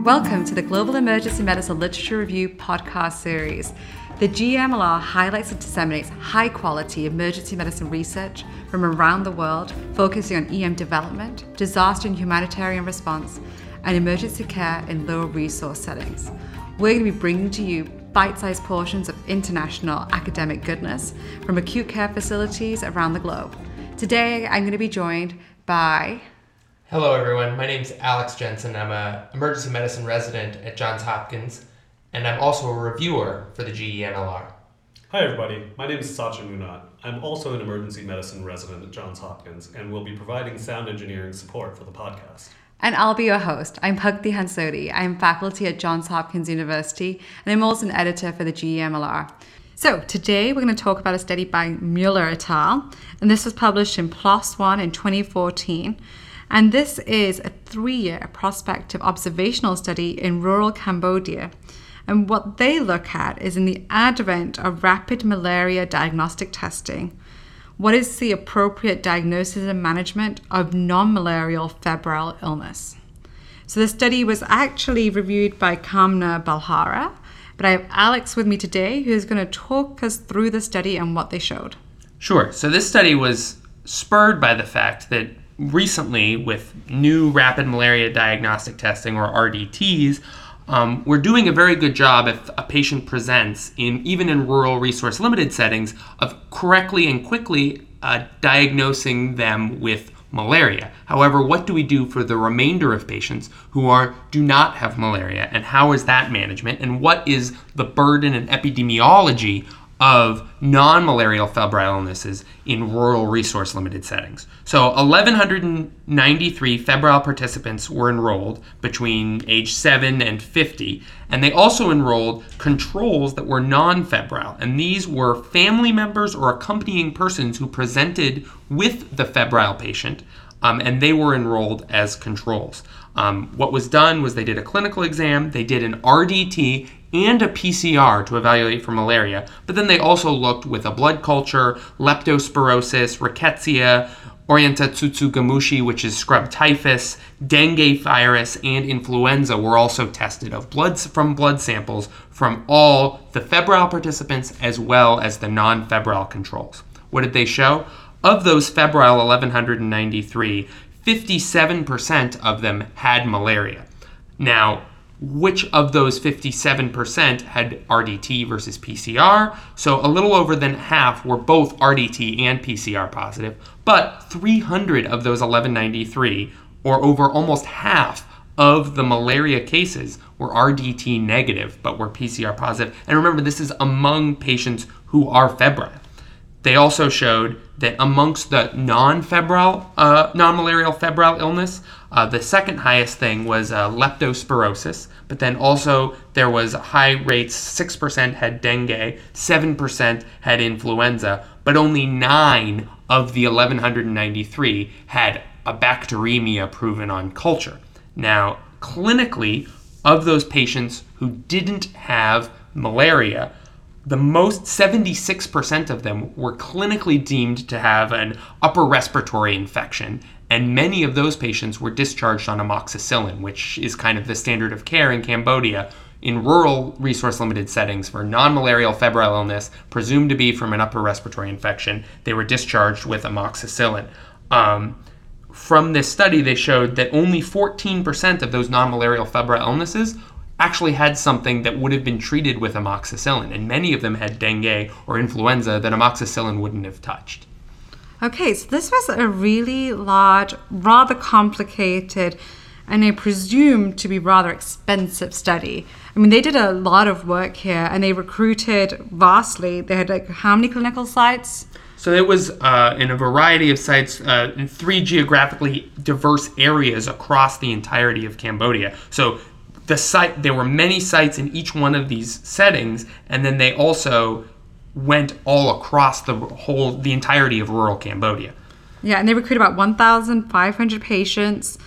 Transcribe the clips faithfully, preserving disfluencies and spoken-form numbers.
Welcome to the Global Emergency Medicine Literature Review podcast series. The G E M L R highlights and disseminates high-quality emergency medicine research from around the world, focusing on E M development, disaster and humanitarian response, and emergency care in low-resource settings. We're going to be bringing to you bite-sized portions of international academic goodness from acute care facilities around the globe. Today, I'm going to be joined by... Hello everyone, my name is Alex Jensen. I'm an emergency medicine resident at Johns Hopkins, and I'm also a reviewer for the G E M L R. Hi everybody, my name is Sachin Munat. I'm also an emergency medicine resident at Johns Hopkins and will be providing sound engineering support for the podcast. And I'll be your host. I'm Bhakti Hansodi. I'm faculty at Johns Hopkins University, and I'm also an editor for the G E M L R. So today we're going to talk about a study by Mueller et al., and this was published in PLOS One in twenty fourteen. And this is a three-year prospective observational study in rural Cambodia. And what they look at is in the advent of rapid malaria diagnostic testing, what is the appropriate diagnosis and management of non-malarial febrile illness? So the study was actually reviewed by Kamna Balhara, but I have Alex with me today who's going to talk us through the study and what they showed. Sure. So this study was spurred by the fact that recently, with new rapid malaria diagnostic testing, or R D Ts, um, we're doing a very good job if a patient presents, in even in rural resource limited settings, of correctly and quickly uh, diagnosing them with malaria. However, what do we do for the remainder of patients who are do not have malaria, and how is that management, and what is the burden and epidemiology of non-malarial febrile illnesses in rural resource limited settings? So eleven ninety-three febrile participants were enrolled between age seven and fifty, and they also enrolled controls that were non-febrile, and these were family members or accompanying persons who presented with the febrile patient, um, and they were enrolled as controls. Um, what was done was they did a clinical exam, they did an R D T, and a P C R to evaluate for malaria, but then they also looked with a blood culture, leptospirosis, rickettsia, Orientatsutsugamushi, which is scrub typhus, dengue virus, and influenza were also tested of blood from blood samples from all the febrile participants as well as the non-febrile controls. What did they show? Of those febrile eleven ninety-three, fifty-seven percent of them had malaria. Now, which of those fifty-seven percent had R D T versus P C R? So a little over than half were both R D T and P C R positive, but three hundred of those eleven ninety-three, or over almost half of the malaria cases, were R D T negative, but were P C R positive. And remember, this is among patients who are febrile. They also showed that amongst the non-febrile, uh, non-malarial febrile illness, uh, the second highest thing was uh, leptospirosis, but then also there was high rates, six percent had dengue, seven percent had influenza, but only nine of the eleven ninety-three had a bacteremia proven on culture. Now, clinically, of those patients who didn't have malaria, the most, seventy-six percent of them were clinically deemed to have an upper respiratory infection, and many of those patients were discharged on amoxicillin, which is kind of the standard of care in Cambodia in rural resource-limited settings for non-malarial febrile illness, presumed to be from an upper respiratory infection. They were discharged with amoxicillin. Um, from this study, they showed that only fourteen percent of those non-malarial febrile illnesses actually had something that would have been treated with amoxicillin, and many of them had dengue or influenza that amoxicillin wouldn't have touched. Okay, so this was a really large, rather complicated, and I presume to be rather expensive study. I mean, they did a lot of work here, and they recruited vastly. They had like how many clinical sites? So it was uh, in a variety of sites uh, in three geographically diverse areas across the entirety of Cambodia. So The site, there were many sites in each one of these settings, and then they also went all across the whole, the entirety of rural Cambodia. Yeah, and they recruited about one thousand five hundred patients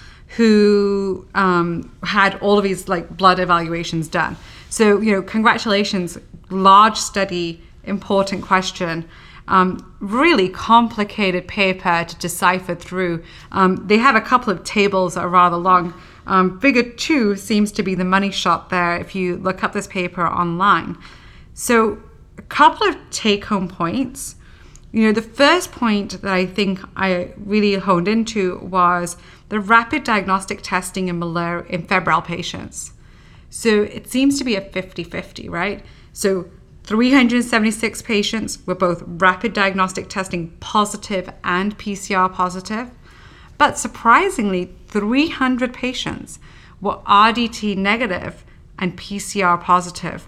who um, had all of these like blood evaluations done. So, you know, congratulations, large study, important question. Um, really complicated paper to decipher through. Um, they have a couple of tables that are rather long. Um, figure two seems to be the money shot there if you look up this paper online. So a couple of take-home points. You know, the first point that I think I really honed into was the rapid diagnostic testing in malaria in febrile patients. So it seems to be a fifty-fifty, right? So three hundred seventy-six patients were both rapid diagnostic testing positive and P C R positive. But surprisingly, three hundred patients were R D T negative and P C R positive.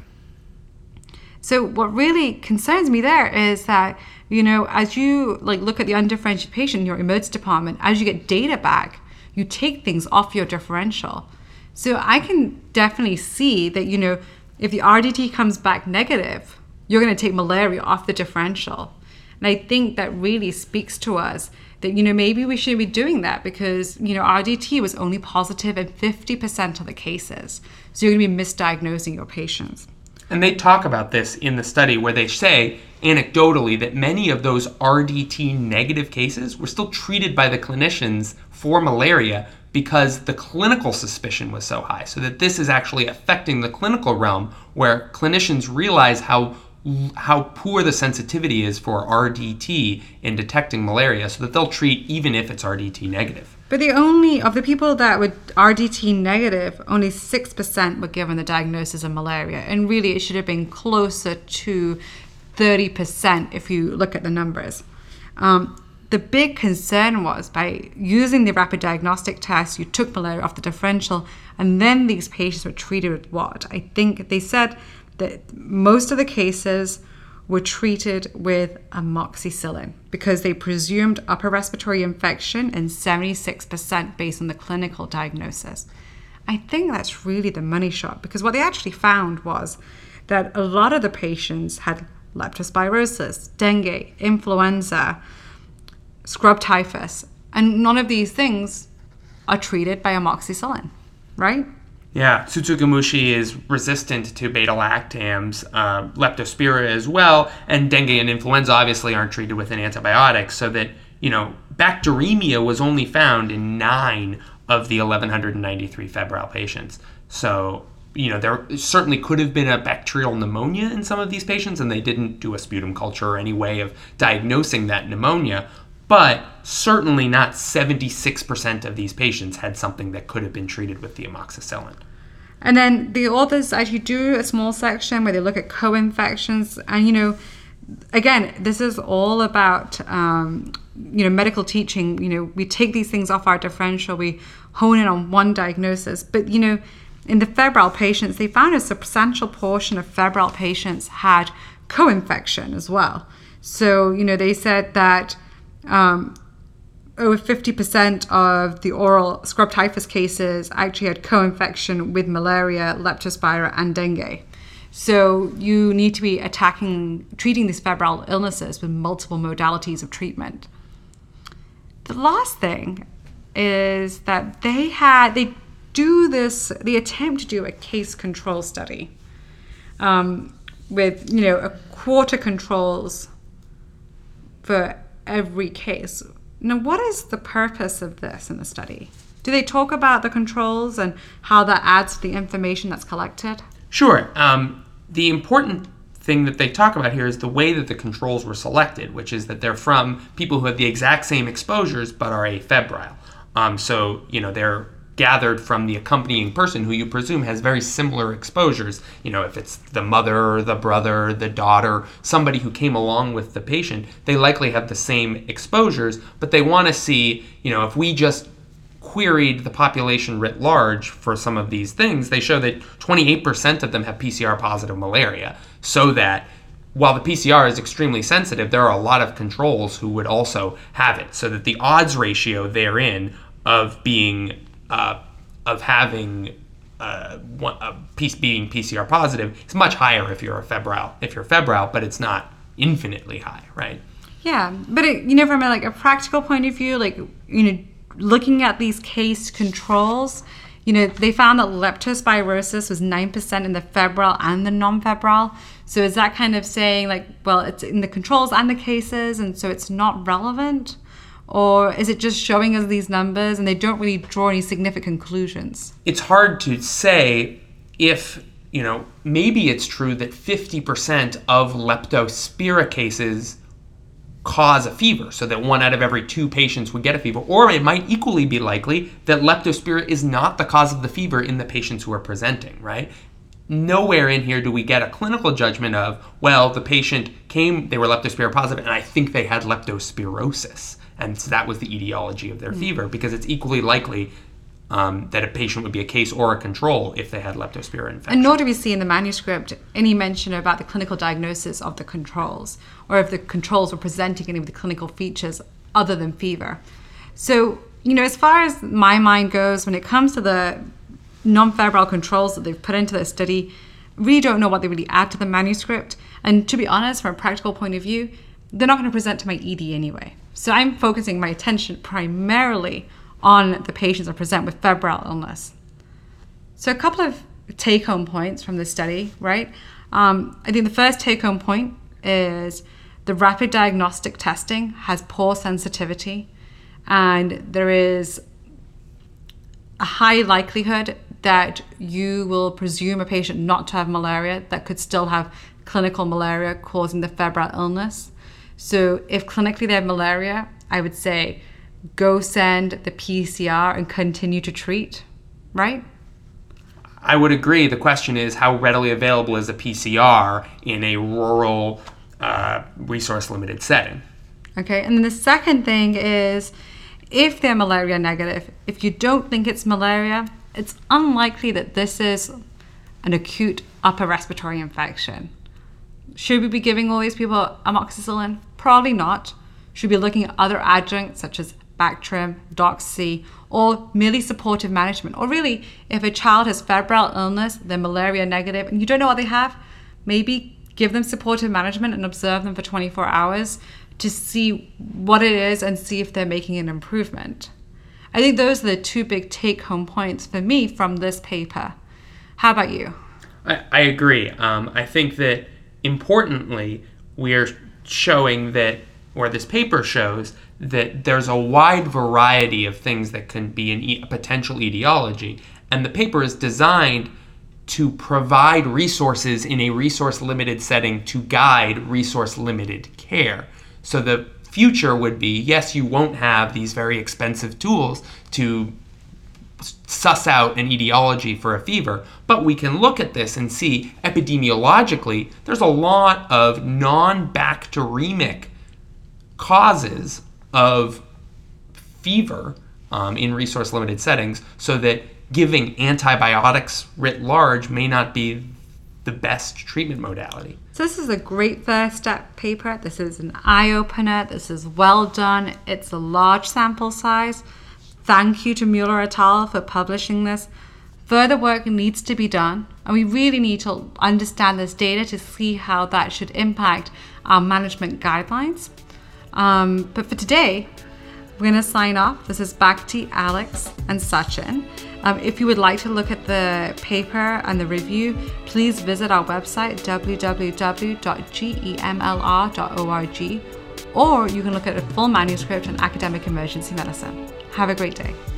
So what really concerns me there is that, you know, as you like look at the undifferentiated patient in your emergency department, as you get data back, you take things off your differential. So I can definitely see that, you know, if the R D T comes back negative, you're going to take malaria off the differential. And I think that really speaks to us that, you know, maybe we shouldn't be doing that because, you know, R D T was only positive in fifty percent of the cases. So you're going to be misdiagnosing your patients. And they talk about this in the study where they say, anecdotally, that many of those R D T negative cases were still treated by the clinicians for malaria because the clinical suspicion was so high. So that this is actually affecting the clinical realm where clinicians realize how how poor the sensitivity is for R D T in detecting malaria, so that they'll treat even if it's R D T negative. But the only, of the people that were R D T negative, only six percent were given the diagnosis of malaria. And really it should have been closer to thirty percent if you look at the numbers. Um, the big concern was by using the rapid diagnostic test, you took malaria off the differential, and then these patients were treated with what? I think they said that most of the cases were treated with amoxicillin because they presumed upper respiratory infection and seventy-six percent based on the clinical diagnosis. I think that's really the money shot because what they actually found was that a lot of the patients had leptospirosis, dengue, influenza, scrub typhus, and none of these things are treated by amoxicillin, right? Yeah, Tsutsugamushi is resistant to beta-lactams, uh, leptospira as well, and dengue and influenza obviously aren't treated with an antibiotic, so that, you know, bacteremia was only found in nine of the eleven ninety-three febrile patients. So, you know, there certainly could have been a bacterial pneumonia in some of these patients, and they didn't do a sputum culture or any way of diagnosing that pneumonia. But certainly not seventy-six percent of these patients had something that could have been treated with the amoxicillin. And then the authors actually do a small section where they look at co-infections. And, you know, again, this is all about, um, you know, medical teaching. You know, we take these things off our differential, we hone in on one diagnosis. But, you know, in the febrile patients, they found a substantial portion of febrile patients had co-infection as well. So, you know, they said that Um, over fifty percent of the oral scrub typhus cases actually had co-infection with malaria, leptospira, and dengue. So you need to be attacking, treating these febrile illnesses with multiple modalities of treatment. The last thing is that they had, they do this, they attempt to do a case control study um, with, you know, a quarter controls for every case. Now, what is the purpose of this in the study? Do they talk about the controls and how that adds to the information that's collected? Sure. Um, the important thing that they talk about here is the way that the controls were selected, which is that they're from people who have the exact same exposures but are afebrile. Um, so, you know, they're gathered from the accompanying person who you presume has very similar exposures. You know, if it's the mother, the brother, the daughter, somebody who came along with the patient, they likely have the same exposures, but they want to see, you know, if we just queried the population writ large for some of these things, they show that twenty-eight percent of them have P C R positive malaria, so that while the P C R is extremely sensitive, there are a lot of controls who would also have it, so that the odds ratio therein of being Uh, of having uh, one, a piece being P C R positive is much higher if you're a febrile, if you're febrile, but it's not infinitely high, right? Yeah, but it, you know, from a, like a practical point of view, like, you know, looking at these case controls, you know, they found that leptospirosis was nine percent in the febrile and the non-febrile. So is that kind of saying like, well, it's in the controls and the cases, and so it's not relevant? Or is it just showing us these numbers and they don't really draw any significant conclusions? It's hard to say if, you know, maybe it's true that fifty percent of leptospira cases cause a fever, so that one out of every two patients would get a fever. Or it might equally be likely that leptospira is not the cause of the fever in the patients who are presenting, right? Nowhere in here do we get a clinical judgment of, well, the patient came, they were leptospira positive, and I think they had leptospirosis. And so that was the etiology of their mm. fever, because it's equally likely um, that a patient would be a case or a control if they had leptospira infection. And nor do we see in the manuscript any mention about the clinical diagnosis of the controls, or if the controls were presenting any of the clinical features other than fever. So, you know, as far as my mind goes, when it comes to the non-febrile controls that they've put into their study, really don't know what they really add to the manuscript. And to be honest, from a practical point of view, they're not going to present to my E D anyway. So I'm focusing my attention primarily on the patients that present with febrile illness. So a couple of take-home points from this study, right? Um, I think the first take-home point is the rapid diagnostic testing has poor sensitivity, and there is a high likelihood that you will presume a patient not to have malaria that could still have clinical malaria causing the febrile illness. So if clinically they have malaria, I would say go send the P C R and continue to treat, right? I would agree. The question is, how readily available is a P C R in a rural, uh, resource-limited setting? Okay, and then the second thing is, if they're malaria negative, if you don't think it's malaria, it's unlikely that this is an acute upper respiratory infection. Should we be giving all these people amoxicillin? Probably not. Should we be looking at other adjuncts such as Bactrim, Doxy, or merely supportive management? Or really, if a child has febrile illness, they're malaria negative, and you don't know what they have, maybe give them supportive management and observe them for twenty-four hours to see what it is and see if they're making an improvement. I think those are the two big take-home points for me from this paper. How about you? I, I agree. Um, I think that importantly, we are showing that, or this paper shows, that there's a wide variety of things that can be an e- a potential etiology. And the paper is designed to provide resources in a resource-limited setting to guide resource-limited care. So the future would be, yes, you won't have these very expensive tools to suss out an etiology for a fever, but we can look at this and see epidemiologically there's a lot of non-bacteremic causes of fever um, in resource-limited settings, so that giving antibiotics writ large may not be the best treatment modality. So this is a great first step paper. This is an eye-opener. This is well done. It's a large sample size. Thank you to Mueller et al. For publishing this. Further work needs to be done, and we really need to understand this data to see how that should impact our management guidelines. Um, but for today, we're going to sign off. This is Bhakti, Alex, and Sachin. Um, if you would like to look at the paper and the review, please visit our website, w w w dot gemlr dot org, or you can look at a full manuscript on academic emergency medicine. Have a great day.